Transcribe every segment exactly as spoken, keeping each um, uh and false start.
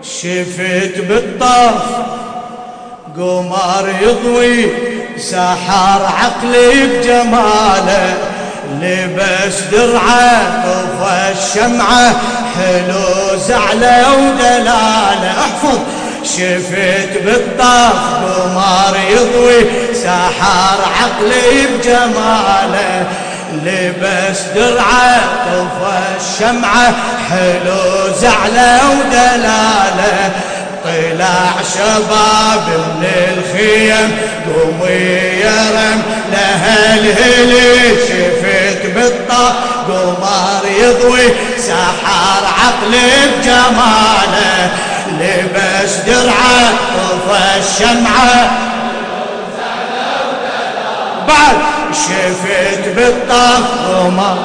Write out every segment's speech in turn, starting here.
شفت بالطاف قمر يضوي سحر عقلي بجماله لبس درعه طفى الشمعه حلو زعله ودلاله. احفظ شفت بالطاف قمر يضوي سحر عقلي بجماله لبس درعه طفى الشمعه حلو زعله ودلاله. طلع شباب من الخيم قومي يا رم لها الهلي شفت بالطاف قمر يضوي سحر عقلي بجماله لبس درعه طفى الشمعه بعد شفت بالطاف قمر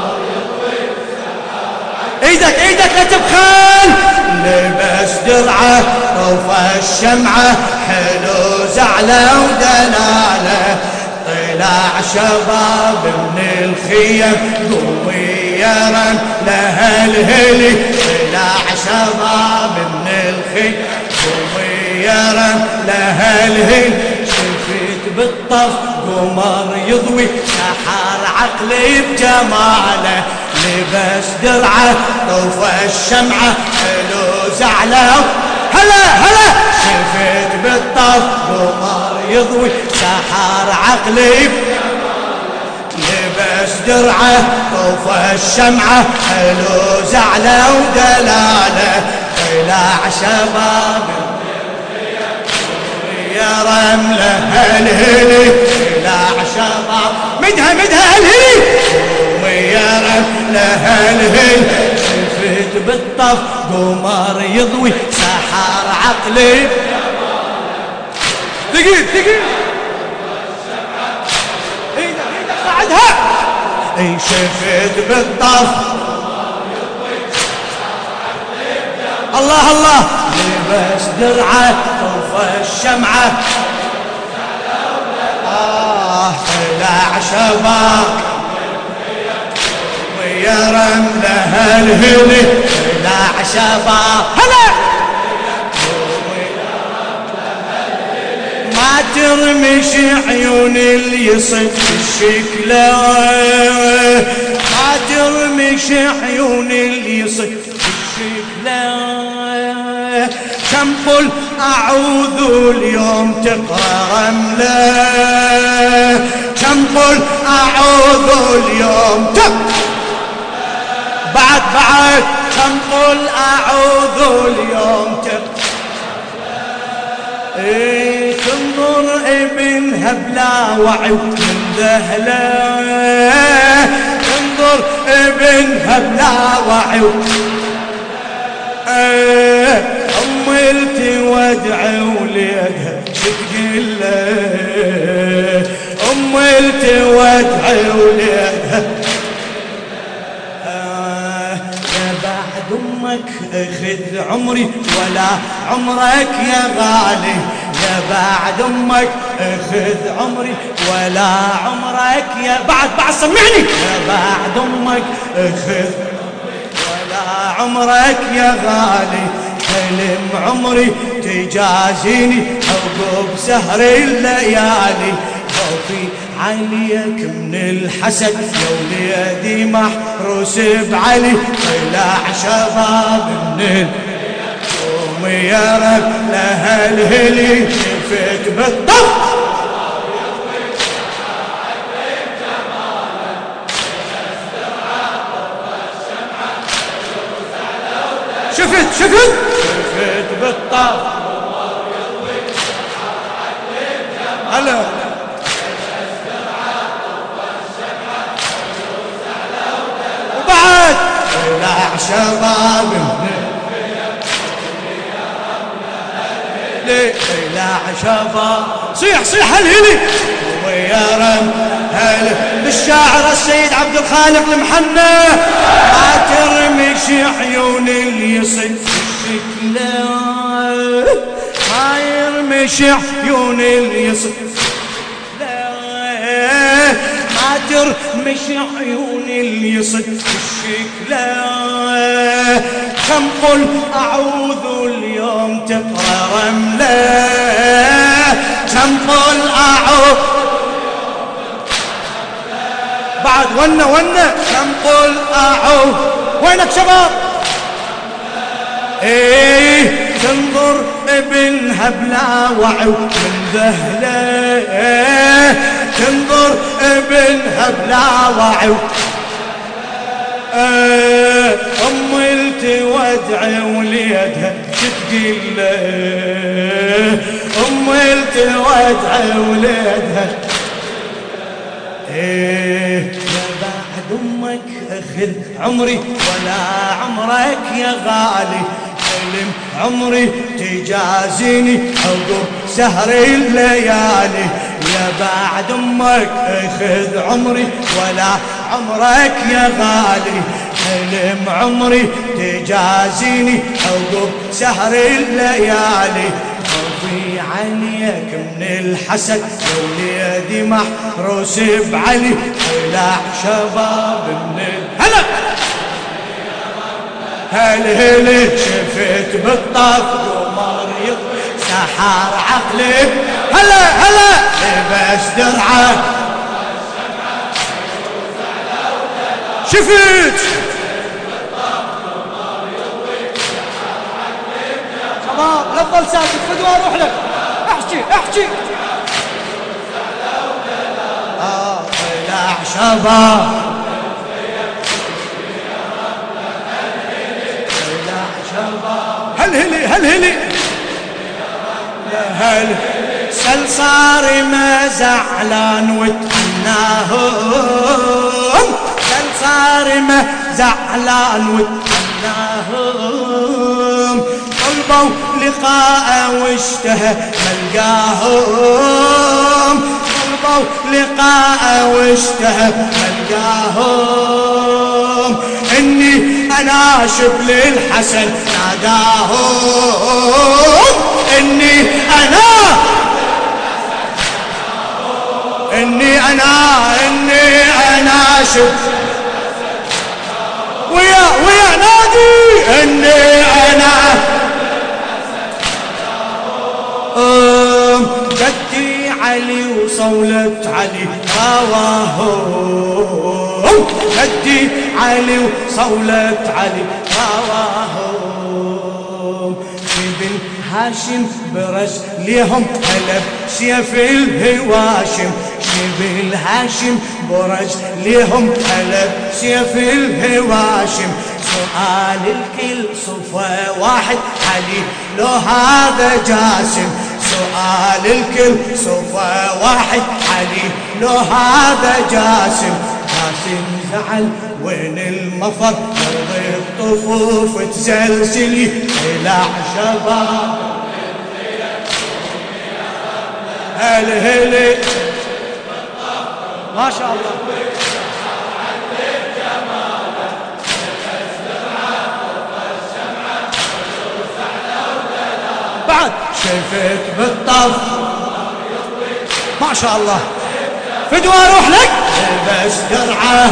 ايدك ايدك لا تبخل لبس درعه طفى الشمعه حلو زعله ودلاله. طلع شباب من الخيم قومي يا رم لها الهلي طلع شباب من الخيم قومي يا رم لها الهلي شفت بالطف قمر يضوي سحر عقلي بجماله لبس درعه طفى الشمعه حلو زعله. هلا هلا شفت بالطف قمر يضوي سحر عقلي لبس درعه طفى الشمعه حلو زعله ودلاله. طلع شباب يا رمله الهلي طلع شباب مدها مدها الهلي يا رمله الهلي شفت بالطف قمر يضوي سحر عقلي دقيق دقيق ايدك ايدك صعدها اي شفت بالطف الله الله لبس درعه طفى الشمعه آه طلع شباب يا رمله الهلي طلع شباب هلا ما ترمش عيون اللي يصد الشكله ما ترمش عيون اللي يصد الشكله كم قل أعوذ اليوم تقرأ رمله كم قل أعوذ اليوم تقرأ بعد بعد كم قل أعوذ اليوم تقرأ إيه تنظر ابنها بلا وعي من ذهله تنظر ابنها بلا وعي أم التودع وليدها تقول له أم التودع وليدها يا بعد أمك أخذ عمري ولا عمرك يا غالي يا بعد أمك أخذ عمري ولا عمرك يا بعد بعد سمعني يا بعد أمك أخذ ولا عمرك يا غالي حلم عمري تجازيني عقب سهر الليالي خوفي عليك من الحسد يا وليدي محروس بعلي طلع شباب من قومي يا رب لها الهلي شفت بالطف شفت شفت شفت بالطف هلا وبعد طلع شباب طلع شباب صيح صيح الهلي ويا رم هل للشاعر السيد عبد الخالق المحنى ما ترمش عيون اللي يصد شكله ما يرمش عيون اللي يصد ما مش عيوني اللي يصد الشكلة كم قل أعوذ اليوم تقرأ رملة كم قل أعوذ بعد ونا ونا كم قل أعوذ وينك شباب ايه تنظر ابنها بلا وعي من ذهله تنظر ابنها بلا وعي ام التودع وليدها شتقول له ام التودع وليدها ايه يا بعد امك اخذ عمري ولا عمرك يا غالي حلم عمري تجازيني عقب سهر الليالي يا بعد امك اخذ عمري ولا عمرك يا غالي حلم عمري تجازيني عقب سهر الليالي خوفي عليك من الحسد وليدي محروس بعلي طلع شباب من هلا هل هل شفت بالطف قمر يطفي سحر عقلك هلا هلا لبس درعه شفت شباب لا تظل ساكت فدوى اروح لك احكي احكي اه طلع شباب هل هلي هل هلي هل سل صار ما زعلان وتهناهم سل صار ما زعلان وتهناهم طلبوا لقاءه واشتهى ملقاهم طلبوا لقاءه واشتهى ملقاهم اني اناشب للحسن ناداهم اني انا اني انا اني اناشب ويا ويا نادي اني انا جدي علي وصولة علي رواهم جدي علي وصولة علي رواهم ابن هاشم برج ليهم قلب سيف الهواشم شبل هاشم برج ليهم قلب سيف الهواشم سؤال الكل صفة واحد علي لو هذا جاسم سؤال الكل صفة واحد علي لو هذا جاسم جاسم زعل وين المفر يرضي الطفوف تزلزلي طلع شباب هل هلي ما شاء الله بعد شفت بالطف ما شاء الله فدوى اروح لك بس درعه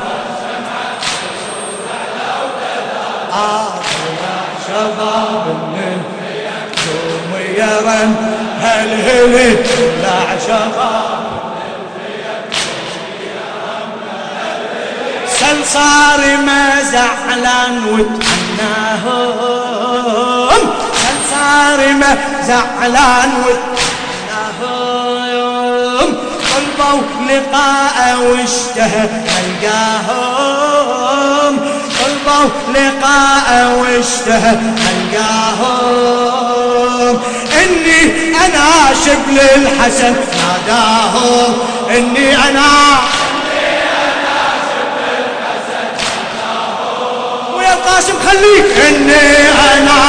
آه شباب من يوم يرن هل هلي طلع شباب سل صار ما زعلان وتعناهم سل صار ما زعلان وتعناهم طلبوا لقاءه واشتهى ملقاهم طلبوا لقاءه واشتهى ملقاهم اني اناشب للحسن ناداهم اني انا ويا القاسم خليك اني انا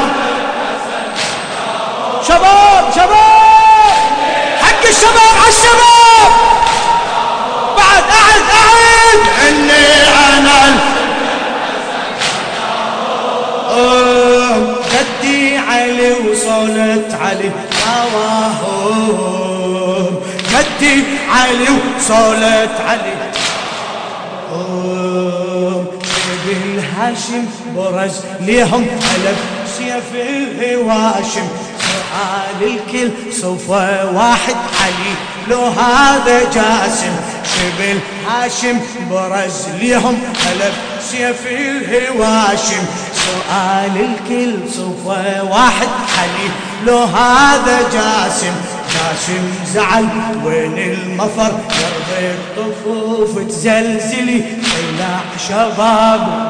شباب شباب حق الشباب على الشباب بعد اعد اعد اني انا جدي علي وصولة علي رواهم جدي علي وصولة علي الهاشم برز ليهم ألف سيف الهواشم سؤال الكل صوفه واحد علي لو هذا جاسم شبل هاشم برز ليهم ألف سيف الهواشم سؤال الكل صوفه واحد علي لو هذا جاسم جاسم زعل وين المفر يرضي الطفوف تزلزلي طلع شباب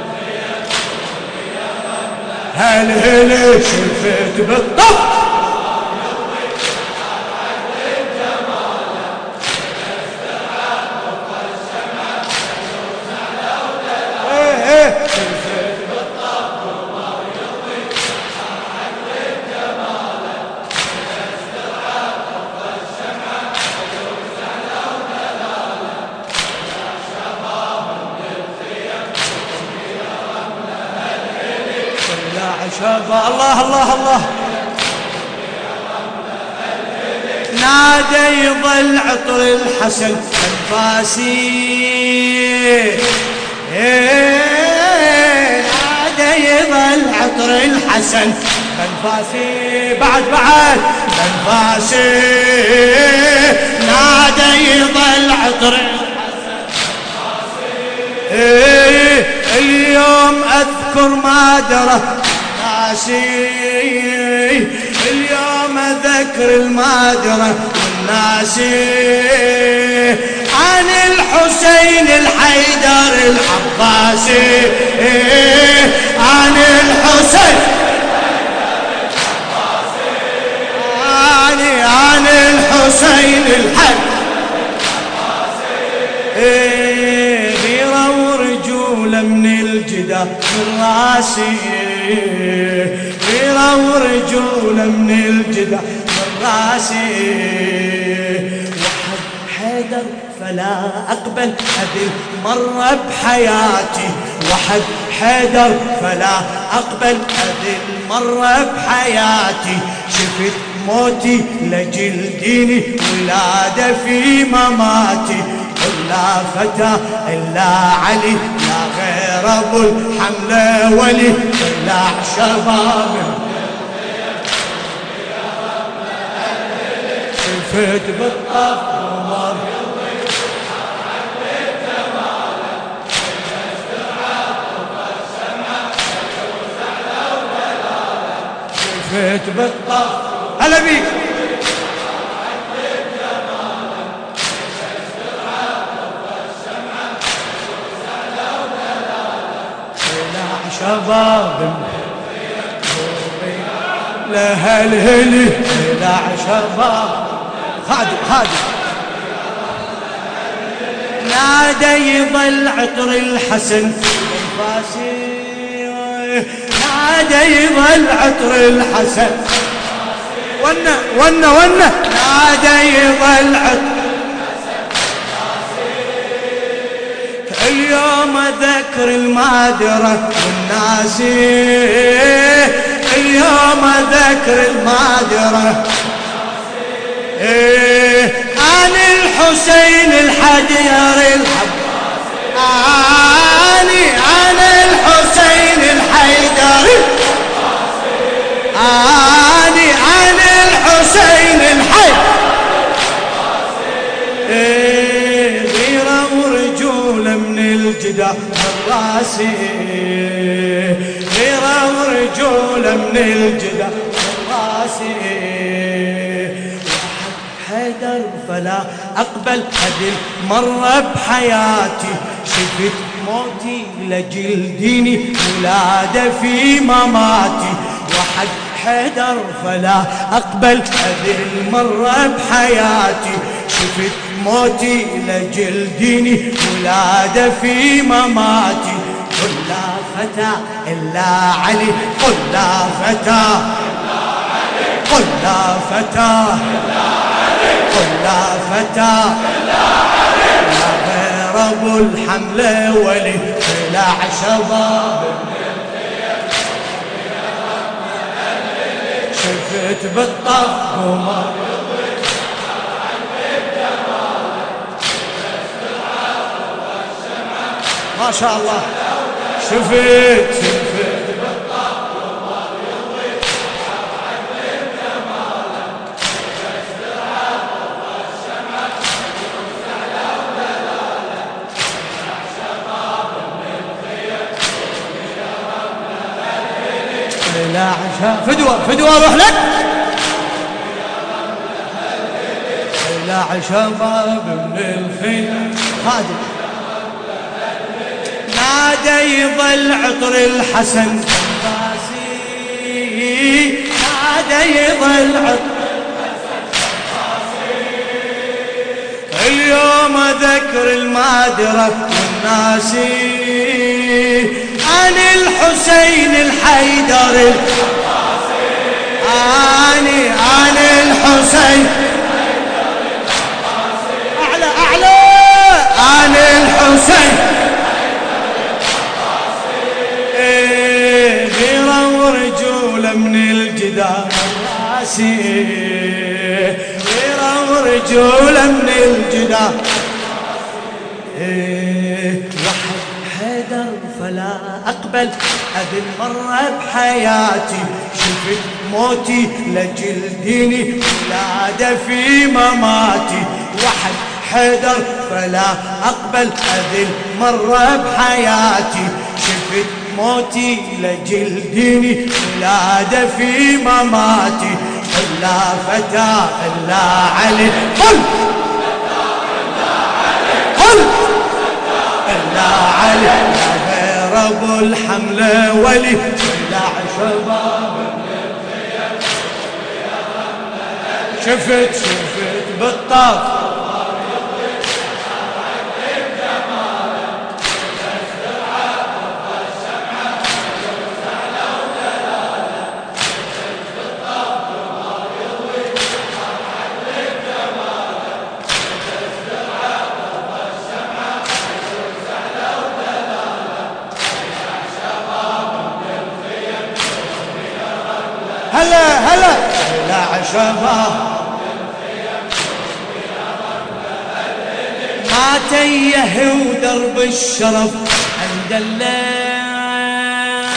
هل هل شفت بالطف شباب الله الله الله نادى يظل عطر الحسن انفاسي نادى يظل عطر الحسن انفاسي بعد بعد انفاسي نادى يظل عطر الحسن انفاسي اليوم اذكر ما درى اليوم أذكر المادرة والناسي عن الحسين الحيدر العباسي عن الحسين عن عن الحسين الحيدر غيرة ورجولة من الجدة من راسي غيرة ورجولة من الجدع من راسي وحد حيدر فلا أقبل هذه المرة بحياتي وحد حيدر فلا أقبل هذه المرة بحياتي شفت موتي لجل ديني ولادة في مماتي إلا فتى إلا علي لا غير أبو الحملة ولي طلع شباب شفت بالطف عمر شفت بالطف هلا بيك شباب لهالهلي طلع شباب خادم خادم نادى يظل عطر الحسن انفاسي نادى يظل عطر الحسن ونا ونا ونا نادى يظل عطر اليوم أذكر المادرة والناسي اليوم أذكر المادرة عن الحسين الحدير الحباسي عن عن الحسين الحيدر عن عن الحسين الحيدر غيرة ورجولة من الجدع من راسي غيرة ورجولة من الجدع من راسي حيدر فلا أقبل هذه المرة بحياتي شفت موتي لجل ديني ولادة في مماتي وحد حيدر فلا أقبل هذه المرة بحياتي شفت موتي لجل ديني ولادة في مماتي قل لا فتى إلا علي قل لا فتى قل لا فتى قل لا فتى لا غير ابو الحملة ولي طلع شباب شفت بالطف قمر ما شاء الله شفت شفت لا عشاء فدوة فدوة روح لك لا عشاء باب من الخيل خادم نادى يظل عطر الحسن باسي نادى يظل عطر الحسن باسي اليوم اذكر المادرة والناسي أنا الحسين الحيدر العباسي أنا أنا الحسين الحيدر العباسي أعلى أعلى أنا الحسين الحيدر العباسي غيرة ورجولة من الجدار الراسي غيرة ورجولة من الجدار حيدر فلا أقبل هذه المرة بحياتي شفت موتي لجل ديني ولادة في مماتي وحد حيدر فلا أقبل هذه المرة بحياتي شفت موتي لجل ديني ولادة في مماتي إلا فتى إلا علي قل قل إلا علي يا غير أبو الحملة ولي إلا شباب شفت شفت بالطاف هلا هلا لا عشبه ما تيه ودرب الشرف عند الله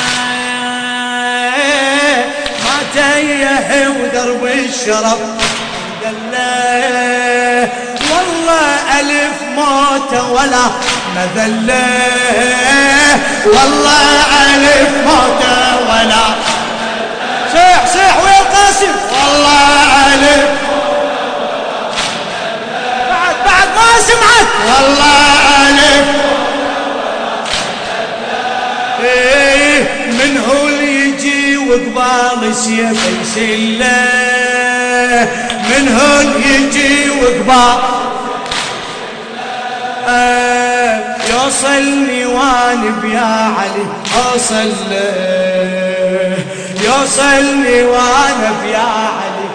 ما تيه ودرب الشرف عند الله والله ألف موت ولا مذلة والله ألف موت ولا صيح صيح ويا القاسم والله ألف بعد بعد ما سمعت والله ألف إيه من هو اللي يجي وقبال سيف يسله من هو اللي يجي وقبال آه يوصلني وانا بيا علي اوصل له يوصلني وانا بيا علي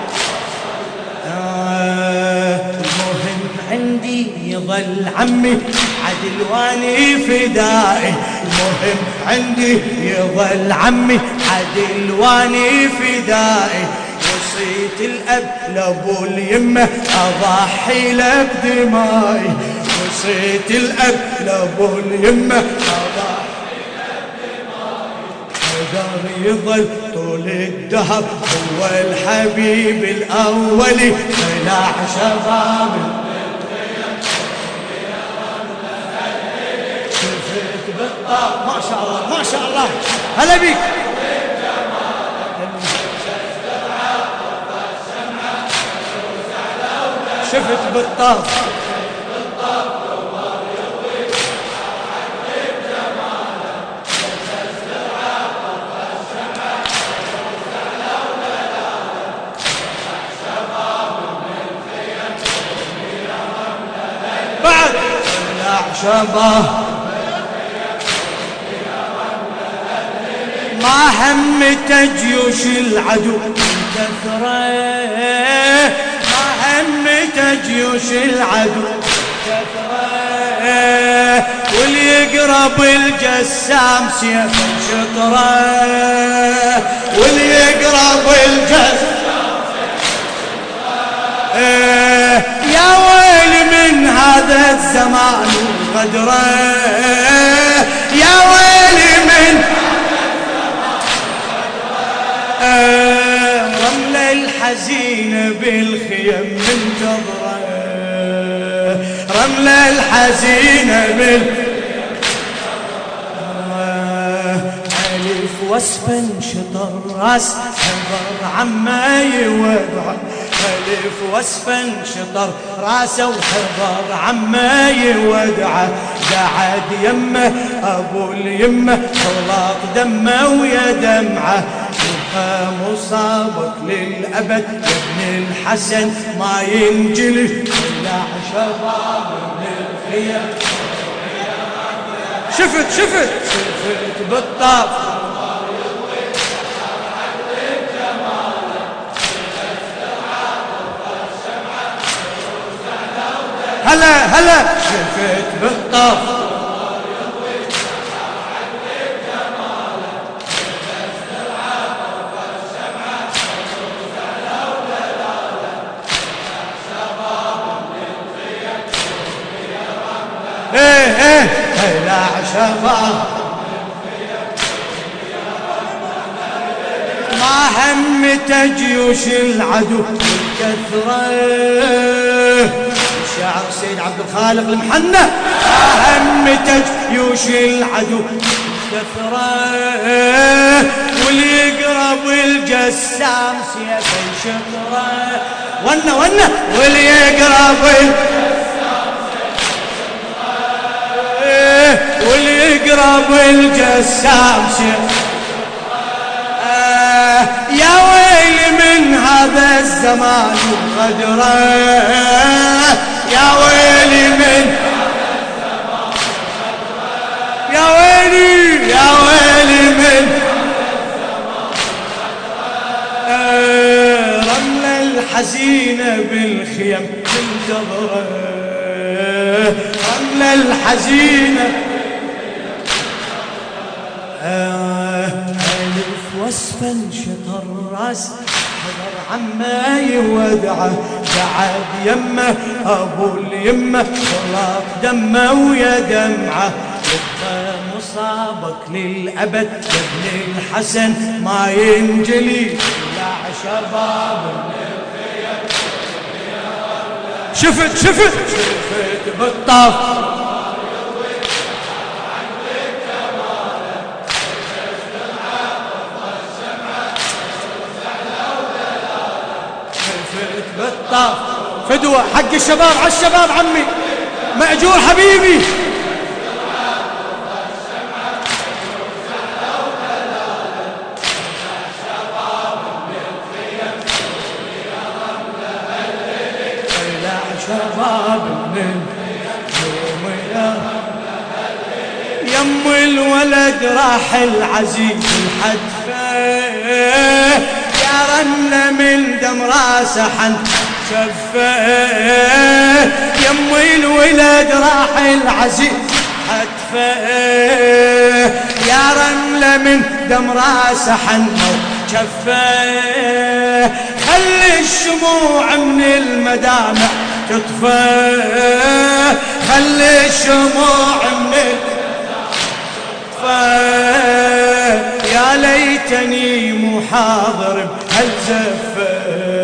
آه المهم عندي يظل عمي عدل واني فدائي المهم عندي يظل عمي عدل واني فدائي وصيت الاب لابو اليمه اضحي له بدمائي وصيت الاب لابو اليمه اضحي له بدمائي حيدر يظل طول الدهر هو الحبيب الاولي خلاع شباب شفت بالطاق ما شاء الله ما شاء الله هلا بيك شفت بالطاق بعد شباب ما همت جيوش العدو كثرة ما همت جيوش العدو كثرة واللي يقرب الجسام سيف شطرة واللي يقرب الجسام سيف شطرة يا ويل من هذا الزمان غدره يا ويل من الحزينة بالخيم منتظرة، رملة الحزينة بالخيم ألف وصفا شطر راس حضر عما يودع، ألف وصفا شطر راسه وحضر عما يودعه، قعد يمه أبو اليمه خلط دمه ويا دمعه، يبقى مصابك للأبد يا ابن الحسن ما ينجلي، طلع شباب من الخيام. شفت شفت شفت بالطاف هلا هلا شفت بالطاف ايه ايه هلا شباب ما همته جيوش العدو الكثرة، شعر سيد عبد الخالق المحنة، ما همته جيوش العدو الكثرة، واللي يقرب الجسام سيفه شطرة، ونا ونا واللي يقرب واللي يقرب الجسام سيفه. يا ويلي من هذا الزمان وغدره، يا ويلي من هذا الزمان وغدره، يا ويلي يا ويلي من هذا الزمان وغدره، رملة الحزينة بالخيم تنتظره، رملة الحزينة وصفا شطر راس حضر عما يودعه، قعد يمه ابو اليمه خلط دمه ويا دمعه، يبقى مصابك للابد يا ابن الحسن ما ينجلي، طلع شباب من الخيام. شفت شفت شفت بالطاف بالطاف فدوة حق الشباب على الشباب عمي مأجور حبيبي. شباب من يم الولد راح العزيز الحدفه، يا رن من دم راسه حن شفه، يم الولد راح العزيز حدفه، يا رن من دم راسه حن شفه، خلي الشموع من المدامع تطفى، خلي الشموع من يا ليتني مو حاضر بهالزفة،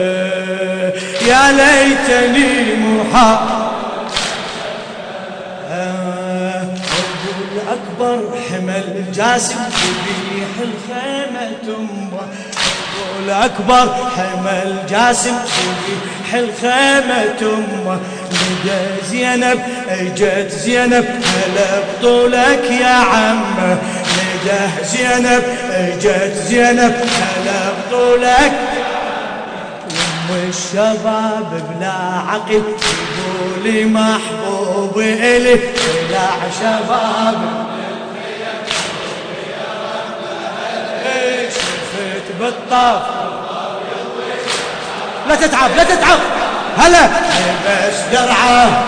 يا ليتني مو حاضر. أبو الأكبر حمل جاسم يبيح الخيمة تنبه، أبو الأكبر حمل جاسم يبيح الخيمة تنبه، لدى زينب اجت زينب هلا بطولك يا عمه، لدى زينب اجت زينب هلا بطولك، يم الشباب بلا عقل يقولي محبوب إلي، طلع شباب شفت بالطاف لا تتعب لا تتعب هلا بس درعه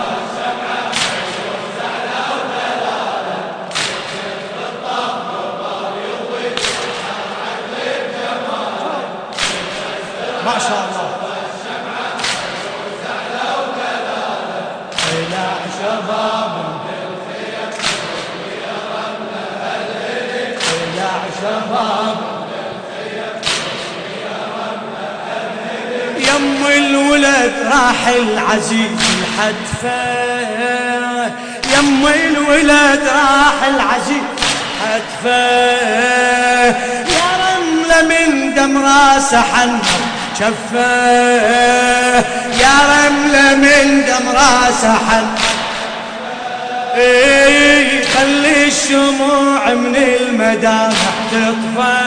ما شاء الله. طلع شباب طلع شباب الولد راح العزيز الحتفه، يم الولد راح العزيز حتفه، يا رملة من دم راسه حنر شفه، يا رملة من دم راسه حنر. اي خلي الشموع من المدامع تطفى،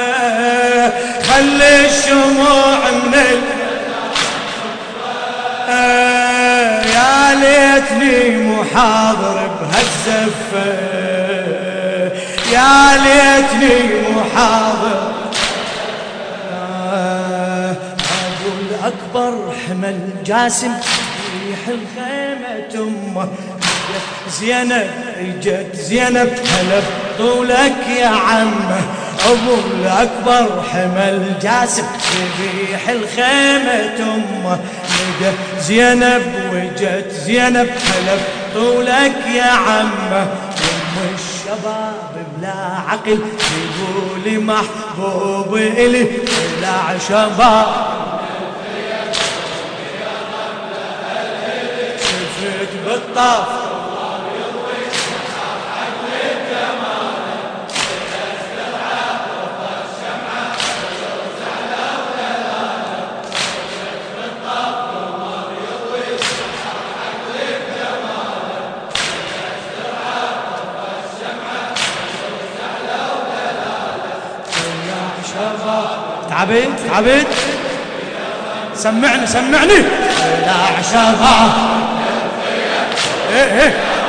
خلي الشموع من المدامع تطفى، يا ليتني مو حاضر بهالزفة، يا ليتني مو حاضر. أبو الأكبر حمل جاسم ريح الخيمة أمه، زينب اجت زينب هلا بطولك يا عمه. ابو الاكبر حمل جاسم ريح الخيمه امه، لقى زينب وجت زينب هلا بطولك يا عمه. ام الشباب بلا عقل يقول محبوب الي بلا شباب، شفت بالطاف تعبت تعبت. سمعني سمعني. لا شباب ايه ايه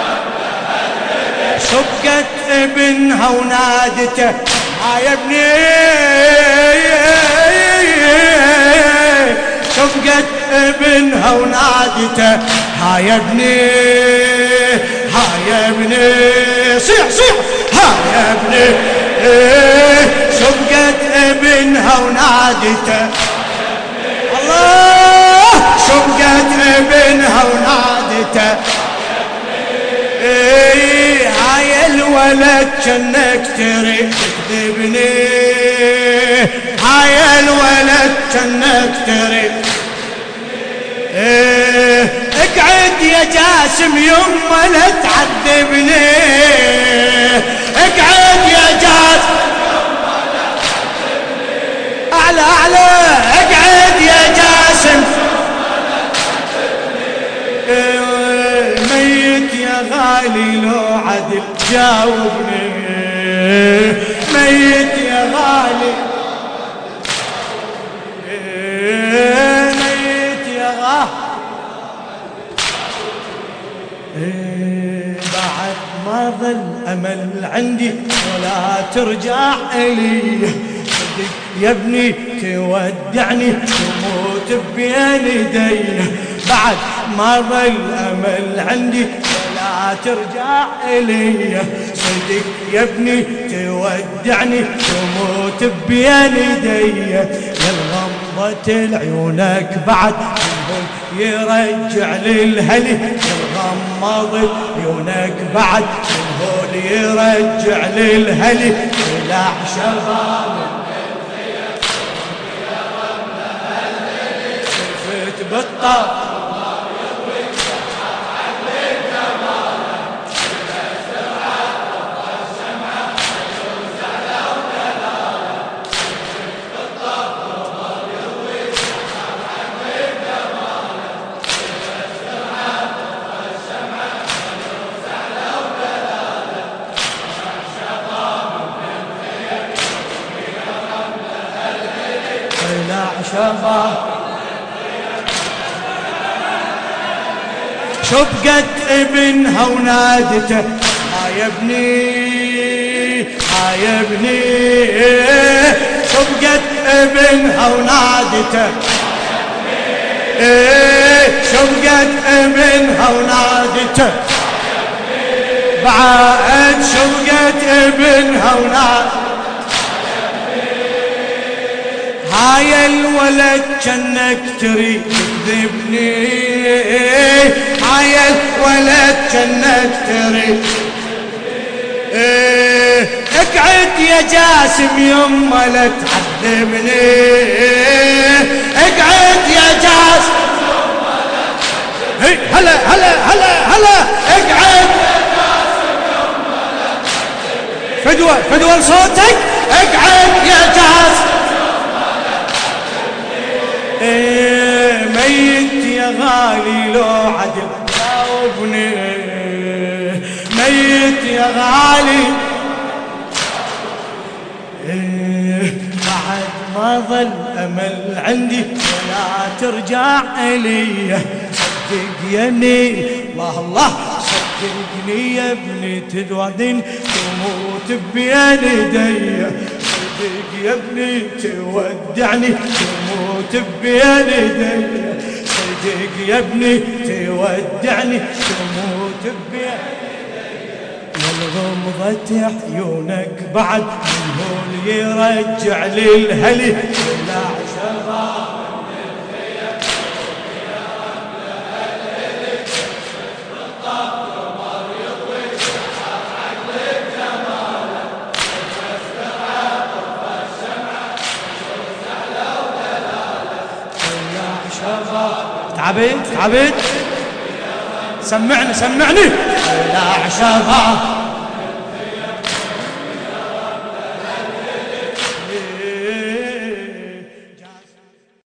شقت ابنها ونادته ها يا ابني، شقت ابنها ونادته ها يا ابني، ها يا ابني صيح صيح ها يا ابني. شقت ابنها ونادته الله، شقت ابنها ونادته ايه هاي الولد جنك تريد تكذبني، هاي الولد جنك تريد ايه اقعد يا جاسم يما لا تعذبني، اقعد يا جاسم اعلى اعلى، اقعد يا جاسم ايه ميت يا غالي لو عدل جاوبني، ميت يا غالي ايه ميت يا غالي ايه بعد ما ظل امل عندي ولا ترجع الي، يا ابني تودعني تموت بين يدي، بعد ما ظل امل عندي ولا ترجع الي، صدق يا ابني تودعني تموت بين يدي، يا غمضة العيونك بعد يرجع للهلي، يا غمضة عيونك بعد يرجع للهلي، لا شباب بالطاف شباب شبقت ابنها ونادته ها يا ابني، ها يا ابني، شبقت ابنها ونادته شبقت ابنها ونادته بعد شبقت ابنها ونادته هاي الولد جنك تريد تكذبني، هاي الولد جنك تريد ايه اقعد يا جاسم يما لا تعذبني، اقعد يا جاسم فدوى فدوى لصوتك اقعد يا جاز. ايه ميت يا غالي لو عدل جاوبني، ميت يا غالي إيه بعد ما ظل امل عندي ولا ترجع الي. صدق يني الله الله صدقني يا ابني تدودن تموت بين ايدي. صدق يا ابني تودعني تموت بين ايدي. صدق يا ابني تودعني تموت بين ايدي. والغمضة عيونك بعد الهول يرجع للهلي لا شغال. تعبت تعبت سمعني سمعني لا شغال